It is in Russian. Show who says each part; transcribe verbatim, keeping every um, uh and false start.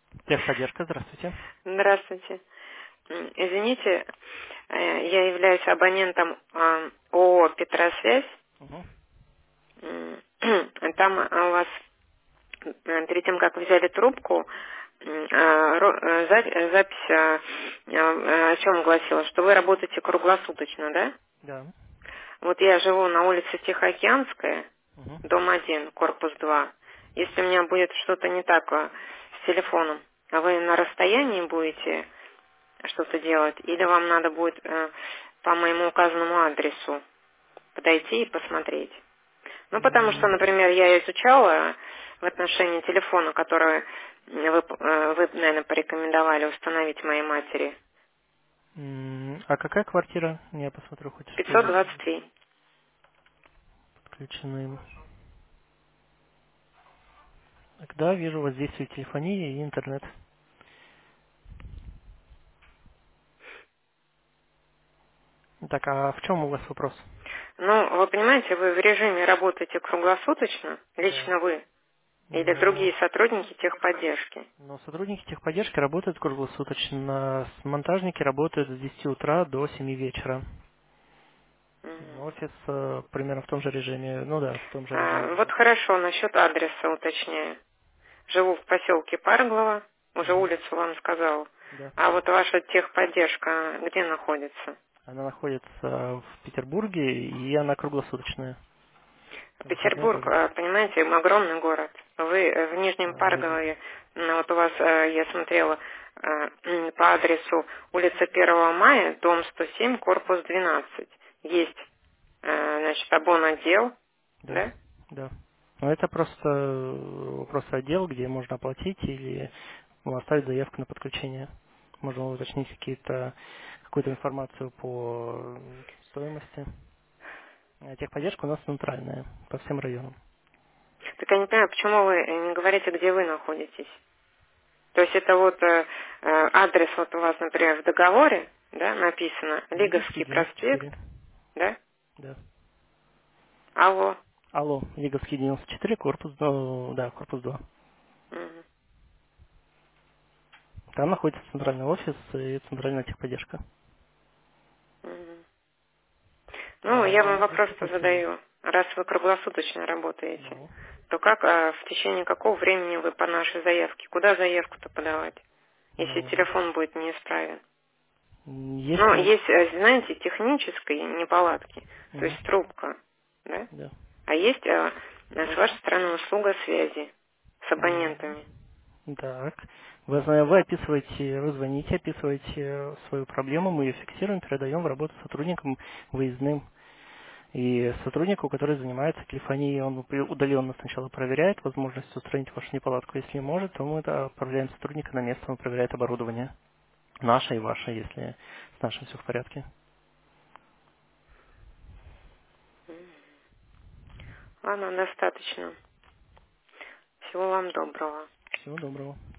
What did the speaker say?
Speaker 1: Техподдержка, здравствуйте.
Speaker 2: Здравствуйте. М, Извините, э, я являюсь абонентом а, ООО «Петросвязь».
Speaker 1: Мгм.
Speaker 2: М, Там а, у вас э, перед тем, как взяли трубку, м, а, ро- э, за- э, запись а, а, о чем гласила, что вы работаете круглосуточно, да?
Speaker 1: Да.
Speaker 2: Вот я живу на улице Тихоокеанская,
Speaker 1: Мгм.
Speaker 2: дом один, корпус два. Если у меня будет что-то не так а, с телефоном, а вы на расстоянии будете что-то делать, или вам надо будет э, по моему указанному адресу подойти и посмотреть. Ну, потому что,
Speaker 1: М,
Speaker 2: например, я изучала в отношении телефона, который вы, э, вы, наверное, порекомендовали установить моей матери.
Speaker 1: м, А какая квартира? Я посмотрю, хоть
Speaker 2: пятьсот
Speaker 1: что
Speaker 2: двадцать три.
Speaker 1: подключены. Так, да, вижу, у вас действует телефония и интернет. Так, а в чем у вас вопрос?
Speaker 2: Ну, вы понимаете, вы в режиме работаете круглосуточно,
Speaker 1: Да.
Speaker 2: лично вы, или
Speaker 1: Но,
Speaker 2: другие сотрудники техподдержки.
Speaker 1: но сотрудники техподдержки работают круглосуточно. С- Монтажники работают с десяти утра до семи вечера.
Speaker 2: Мгм.
Speaker 1: Офис э, примерно в том же режиме. Ну да, в том же режиме
Speaker 2: А, вот
Speaker 1: работы.
Speaker 2: хорошо, насчет адреса уточняю. Живу в поселке Парглово, уже
Speaker 1: Мгм.
Speaker 2: улицу вам сказала.
Speaker 1: Да.
Speaker 2: А вот ваша техподдержка где находится?
Speaker 1: Она находится в Петербурге, и она круглосуточная. Выходной
Speaker 2: Петербург,
Speaker 1: город.
Speaker 2: э, понимаете, огромный город. Вы э, в Нижнем
Speaker 1: А, вижу.
Speaker 2: Паргове, ну, вот у вас, э, я смотрела, э, м, по адресу улица Первого мая, дом сто семь, корпус двенадцать. Есть, э, значит, обон-отдел,
Speaker 1: Да,
Speaker 2: да?
Speaker 1: да. Но это просто э, просто отдел, где можно оплатить или ну, оставить заявку на подключение. Можно уточнить какие-то какую-то информацию по э, стоимости. А техподдержка у нас центральная по всем районам.
Speaker 2: Так я не понимаю, почему вы э, не говорите, где вы находитесь? То есть это вот э, э, адрес вот у вас, например, в договоре, да, написано,
Speaker 1: Лиговский
Speaker 2: Лиговский
Speaker 1: девяносто
Speaker 2: проспект,
Speaker 1: четыре.
Speaker 2: да?
Speaker 1: Да.
Speaker 2: Алло.
Speaker 1: Алло, Лиговский девяносто четыре, корпус, ну, да, корпус два.
Speaker 2: Мгм,
Speaker 1: Там находится центральный офис и центральная техподдержка.
Speaker 2: мгм. Ну, я
Speaker 1: А
Speaker 2: вам
Speaker 1: адрес
Speaker 2: вопрос-то
Speaker 1: какой скажите?
Speaker 2: задаю. Раз вы круглосуточно работаете,
Speaker 1: Ну,
Speaker 2: то как, а, в течение какого времени вы по нашей заявке? Куда заявку-то подавать, если
Speaker 1: ну,
Speaker 2: телефон будет неисправен?
Speaker 1: м,
Speaker 2: Ну,
Speaker 1: если...
Speaker 2: есть, э, знаете, технические неполадки, то
Speaker 1: Мгм,
Speaker 2: есть трубка, да?
Speaker 1: да.
Speaker 2: А есть э, с вашей стороны услуга связи с
Speaker 1: М,
Speaker 2: абонентами.
Speaker 1: Так. Вы, зна- вы описываете, вы звоните, описываете свою проблему, мы ее фиксируем, передаем в работу сотрудникам выездным. И сотруднику, который занимается телефонией, он при- удаленно сначала проверяет возможность устранить вашу неполадку. Если не может, то мы да, отправляем сотрудника на место, он проверяет оборудование. Наше и ваше, если с нашим все в порядке.
Speaker 2: Ладно, достаточно. Всего вам доброго.
Speaker 1: Всего доброго.